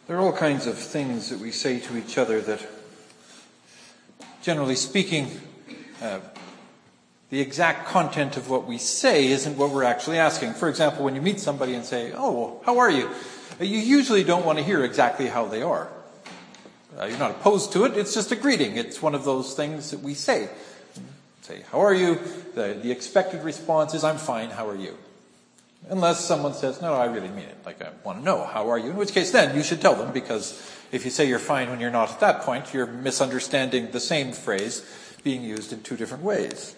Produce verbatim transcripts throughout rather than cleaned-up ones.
There are all kinds of things that we say to each other that, generally speaking, uh, the exact content of what we say isn't what we're actually asking. For example, when you meet somebody and say, "Oh, how are you?" you usually don't want to hear exactly how they are. Uh, you're not opposed to it. It's just a greeting. It's one of those things that we say. Say, "How are you?" The, the expected response is, "I'm fine. How are you?" Unless someone says, "No, I really mean it. Like, I want to know, how are you?" In which case, then you should tell them, because if you say you're fine when you're not at that point, you're misunderstanding the same phrase being used in two different ways.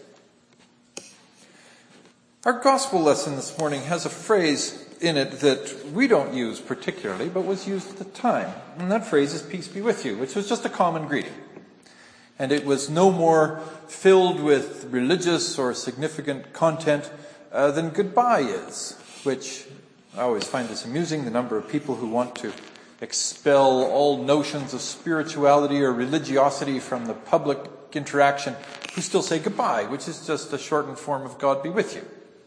Our gospel lesson this morning has a phrase in it that we don't use particularly, but was used at the time. And that phrase is "peace be with you," which was just a common greeting. And it was no more filled with religious or significant content uh, than goodbye is, which I always find this amusing, the number of people who want to expel all notions of spirituality or religiosity from the public interaction, who still say goodbye, which is just a shortened form of "God be with you."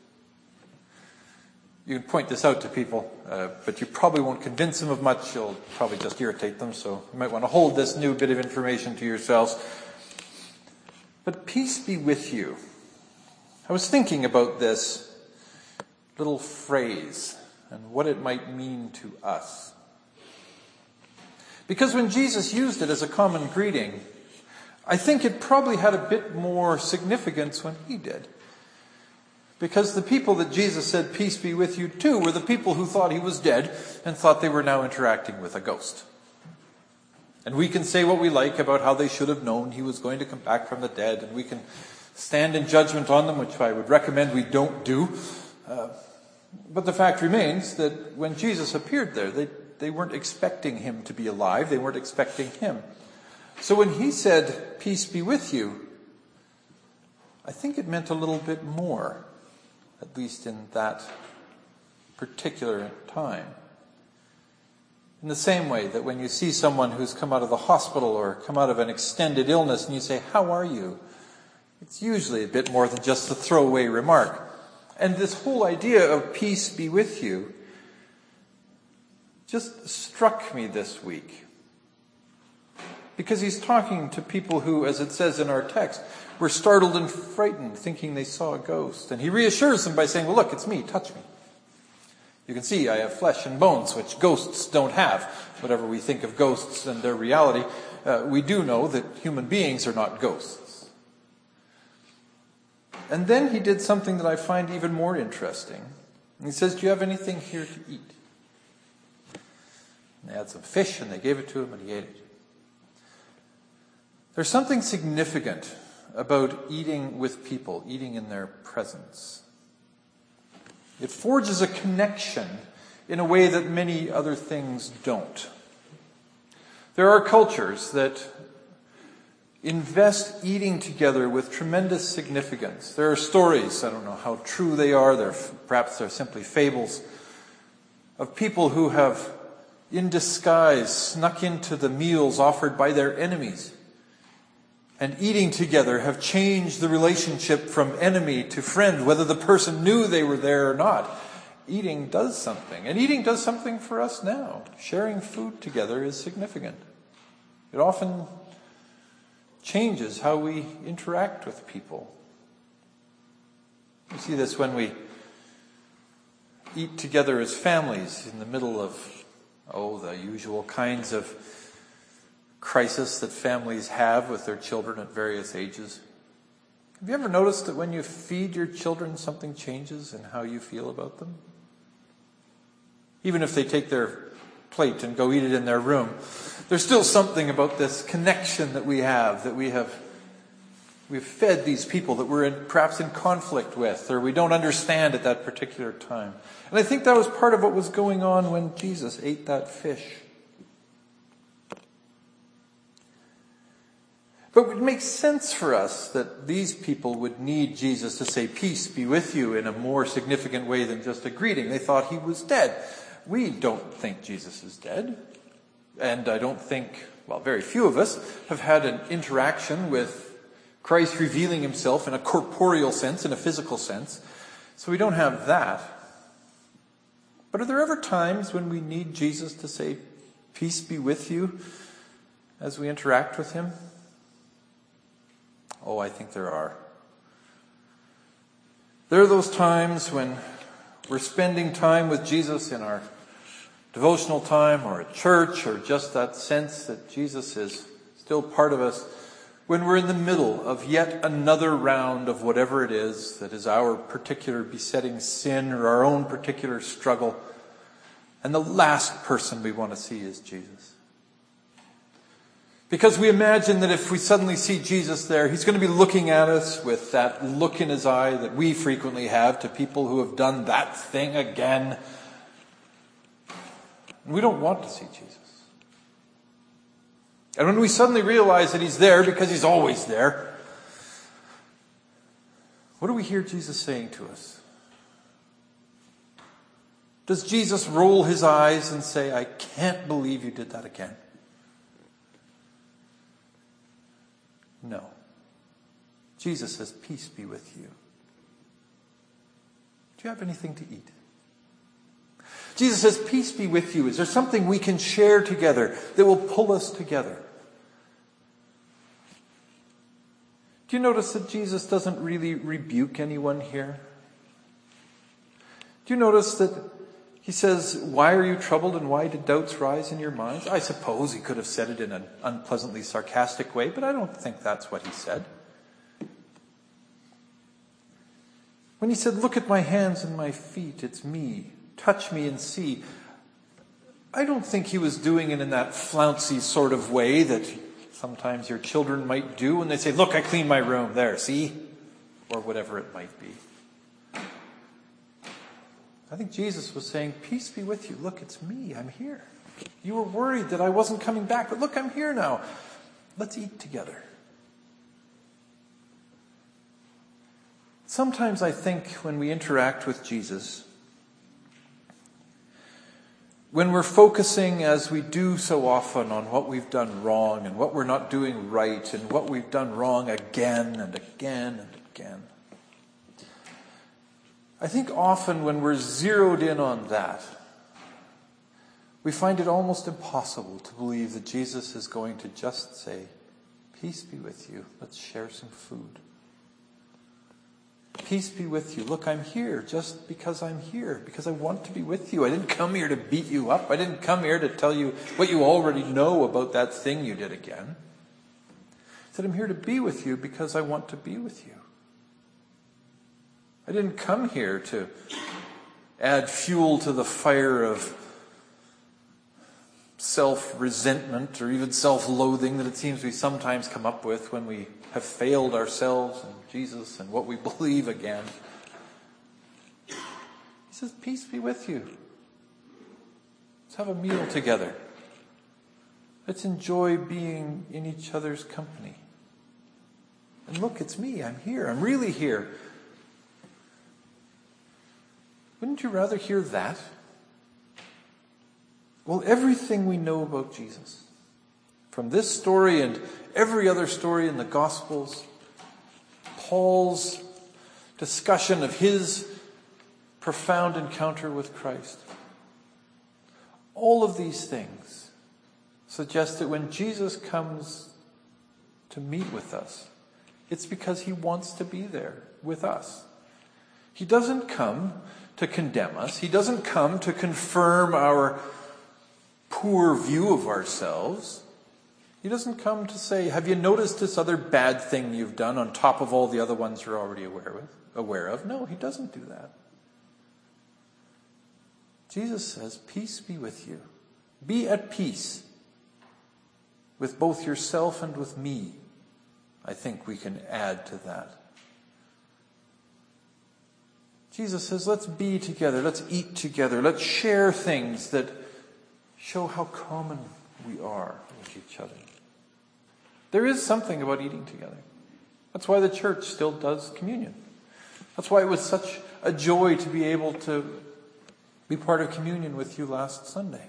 You can point this out to people, uh, but you probably won't convince them of much. You'll probably just irritate them, so you might want to hold this new bit of information to yourselves. But peace be with you. I was thinking about this little phrase and what it might mean to us. Because when Jesus used it as a common greeting, I think it probably had a bit more significance when he did. Because the people that Jesus said "peace be with you" to were the people who thought he was dead and thought they were now interacting with a ghost. And we can say what we like about how they should have known he was going to come back from the dead, and we can stand in judgment on them, which I would recommend we don't do. Uh, but the fact remains that when Jesus appeared there, they, they weren't expecting him to be alive. They weren't expecting him. So when he said "peace be with you," I think it meant a little bit more, at least in that particular time. In the same way that when you see someone who's come out of the hospital or come out of an extended illness and you say, "How are you?" it's usually a bit more than just a throwaway remark. And this whole idea of "peace be with you" just struck me this week. Because he's talking to people who, as it says in our text, were startled and frightened, thinking they saw a ghost. And he reassures them by saying, "Well, look, it's me, touch me. You can see I have flesh and bones, which ghosts don't have." Whatever we think of ghosts and their reality, uh, we do know that human beings are not ghosts. And then he did something that I find even more interesting. He says, "Do you have anything here to eat?" And they had some fish, and they gave it to him, and he ate it. There's something significant about eating with people, eating in their presence. It forges a connection in a way that many other things don't. There are cultures that invest eating together with tremendous significance. There are stories, I don't know how true they are, they're, perhaps they're simply fables, of people who have, in disguise, snuck into the meals offered by their enemies, and eating together have changed the relationship from enemy to friend, whether the person knew they were there or not. Eating does something. And eating does something for us now. Sharing food together is significant. It often changes how we interact with people. We see this when we eat together as families in the middle of, oh, the usual kinds of crisis that families have with their children at various ages. Have you ever noticed that when you feed your children, something changes in how you feel about them? Even if they take their plate and go eat it in their room, there's still something about this connection that we have, that we have we've fed these people that we're in, perhaps in conflict with, or we don't understand at that particular time. And I think that was part of what was going on when Jesus ate that fish. But it makes sense for us that these people would need Jesus to say, "Peace be with you," in a more significant way than just a greeting. They thought he was dead. We don't think Jesus is dead. And I don't think, well, very few of us have had an interaction with Christ revealing himself in a corporeal sense, in a physical sense. So we don't have that. But are there ever times when we need Jesus to say, peace be with you as we interact with him? Oh, I think there are. There are those times when we're spending time with Jesus in our devotional time or at church, or just that sense that Jesus is still part of us, when we're in the middle of yet another round of whatever it is that is our particular besetting sin or our own particular struggle, and the last person we want to see is Jesus. Because we imagine that if we suddenly see Jesus there, he's going to be looking at us with that look in his eye that we frequently have to people who have done that thing again. And we don't want to see Jesus. And when we suddenly realize that he's there because he's always there, what do we hear Jesus saying to us? Does Jesus roll his eyes and say, I can't believe you did that again? No. Jesus says, peace be with you. Do you have anything to eat? Jesus says, peace be with you. Is there something we can share together that will pull us together? Do you notice that Jesus doesn't really rebuke anyone here? Do you notice that he says, why are you troubled and why did doubts rise in your minds? I suppose he could have said it in an unpleasantly sarcastic way, but I don't think that's what he said. When he said, look at my hands and my feet, it's me. Touch me and see. I don't think he was doing it in that flouncy sort of way that sometimes your children might do when they say, look, I cleaned my room. There, see? Or whatever it might be. I think Jesus was saying, peace be with you. Look, it's me. I'm here. You were worried that I wasn't coming back, but look, I'm here now. Let's eat together. Sometimes I think when we interact with Jesus, when we're focusing, as we do so often, on what we've done wrong and what we're not doing right and what we've done wrong again and again and again, I think often when we're zeroed in on that, we find it almost impossible to believe that Jesus is going to just say, peace be with you. Let's share some food. Peace be with you. Look, I'm here just because I'm here, because I want to be with you. I didn't come here to beat you up. I didn't come here to tell you what you already know about that thing you did again. I said, I'm here to be with you because I want to be with you. I didn't come here to add fuel to the fire of self-resentment or even self-loathing that it seems we sometimes come up with when we have failed ourselves and Jesus and what we believe again. He says, peace be with you. Let's have a meal together. Let's enjoy being in each other's company. And look, it's me. I'm here. I'm really here. Wouldn't you rather hear that? Well, everything we know about Jesus, from this story and every other story in the Gospels, Paul's discussion of his profound encounter with Christ, all of these things suggest that when Jesus comes to meet with us, it's because he wants to be there with us. He doesn't come to condemn us. He doesn't come to confirm our poor view of ourselves. He doesn't come to say, have you noticed this other bad thing you've done on top of all the other ones you're already aware with, aware of? No, he doesn't do that. Jesus says, peace be with you. Be at peace with both yourself and with me. I think we can add to that. Jesus says, let's be together, let's eat together, let's share things that show how common we are with each other. There is something about eating together. That's why the church still does communion. That's why it was such a joy to be able to be part of communion with you last Sunday.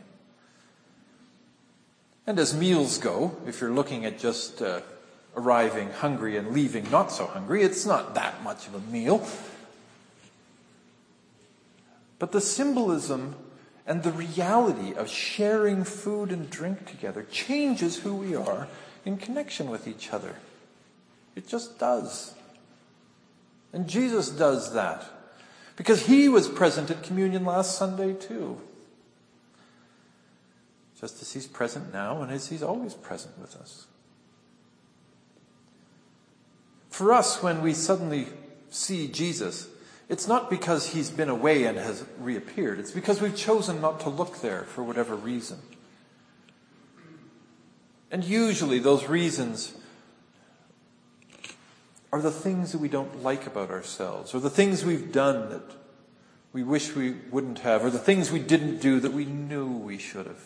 And as meals go, if you're looking at just uh, arriving hungry and leaving not so hungry, it's not that much of a meal. But the symbolism And the reality of sharing food and drink together changes who we are in connection with each other. It just does. And Jesus does that. Because he was present at communion last Sunday too. Just as he's present now and as he's always present with us. For us, when we suddenly see Jesus, it's not because he's been away and has reappeared. It's because we've chosen not to look there for whatever reason. And usually those reasons are the things that we don't like about ourselves, or the things we've done that we wish we wouldn't have, or the things we didn't do that we knew we should have.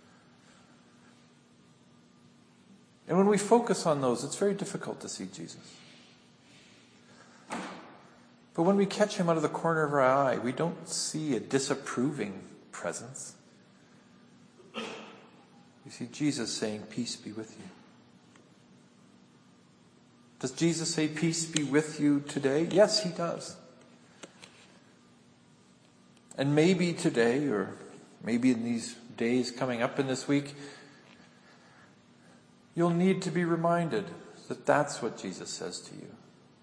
And when we focus on those, it's very difficult to see Jesus. But when we catch him out of the corner of our eye, we don't see a disapproving presence. We see Jesus saying, "Peace be with you." Does Jesus say, "Peace be with you" today? Yes, he does. And maybe today, or maybe in these days coming up in this week, you'll need to be reminded that that's what Jesus says to you.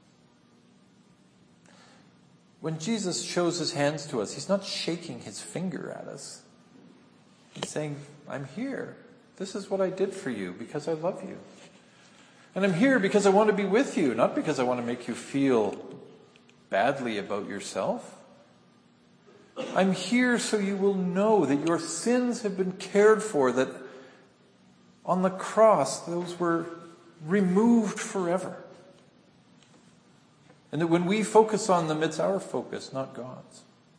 When Jesus shows his hands to us, he's not shaking his finger at us. He's saying, "I'm here. This is what I did for you because I love you. And I'm here because I want to be with you, not because I want to make you feel badly about yourself. I'm here so you will know that your sins have been cared for, that on the cross those were removed forever. And that when we focus on them, it's our focus, not God's.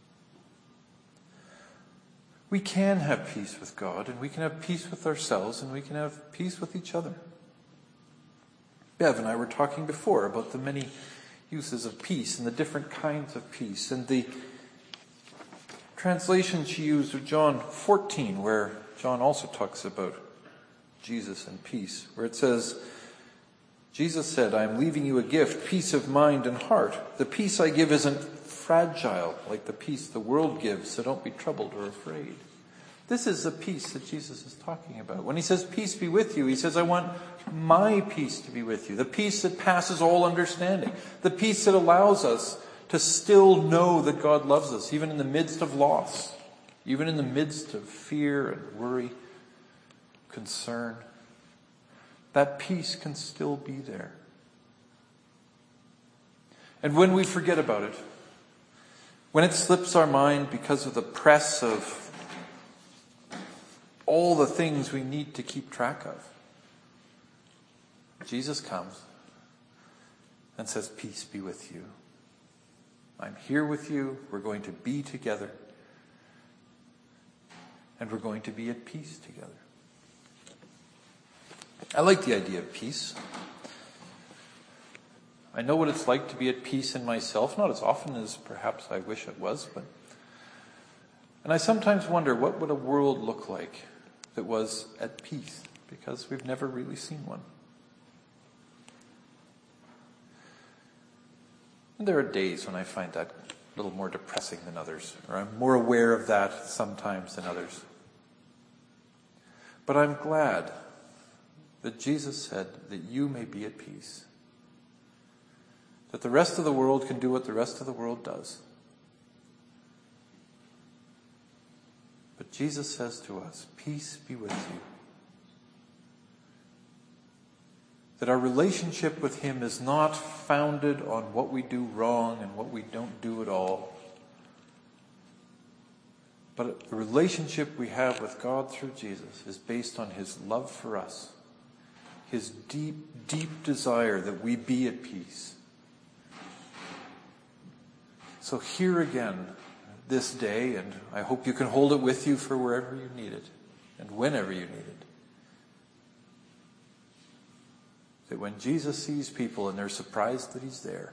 We can have peace with God, and we can have peace with ourselves, and we can have peace with each other. Bev and I were talking before about the many uses of peace and the different kinds of peace, and the translation she used of John fourteen, where John also talks about Jesus and peace, where it says, Jesus said, "I am leaving you a gift, peace of mind and heart. The peace I give isn't fragile like the peace the world gives, so don't be troubled or afraid." This is the peace that Jesus is talking about. When he says, "Peace be with you," he says, "I want my peace to be with you." The peace that passes all understanding. The peace that allows us to still know that God loves us, even in the midst of loss, even in the midst of fear and worry, concern. That peace can still be there. And when we forget about it, when it slips our mind because of the press of all the things we need to keep track of, Jesus comes and says, "Peace be with you. I'm here with you. We're going to be together. And we're going to be at peace together." I like the idea of peace. I know what it's like to be at peace in myself, not as often as perhaps I wish it was, but and I sometimes wonder, what would a world look like that was at peace? Because we've never really seen one. And there are days when I find that a little more depressing than others, or I'm more aware of that sometimes than others. But I'm glad that Jesus said that you may be at peace. That the rest of the world can do what the rest of the world does. But Jesus says to us, "Peace be with you." That our relationship with him is not founded on what we do wrong and what we don't do at all. But the relationship we have with God through Jesus is based on his love for us. His deep, deep desire that we be at peace. So here again, this day, and I hope you can hold it with you for wherever you need it and whenever you need it. That when Jesus sees people and they're surprised that he's there,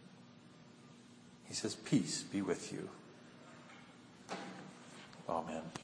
he says, "Peace be with you." Amen.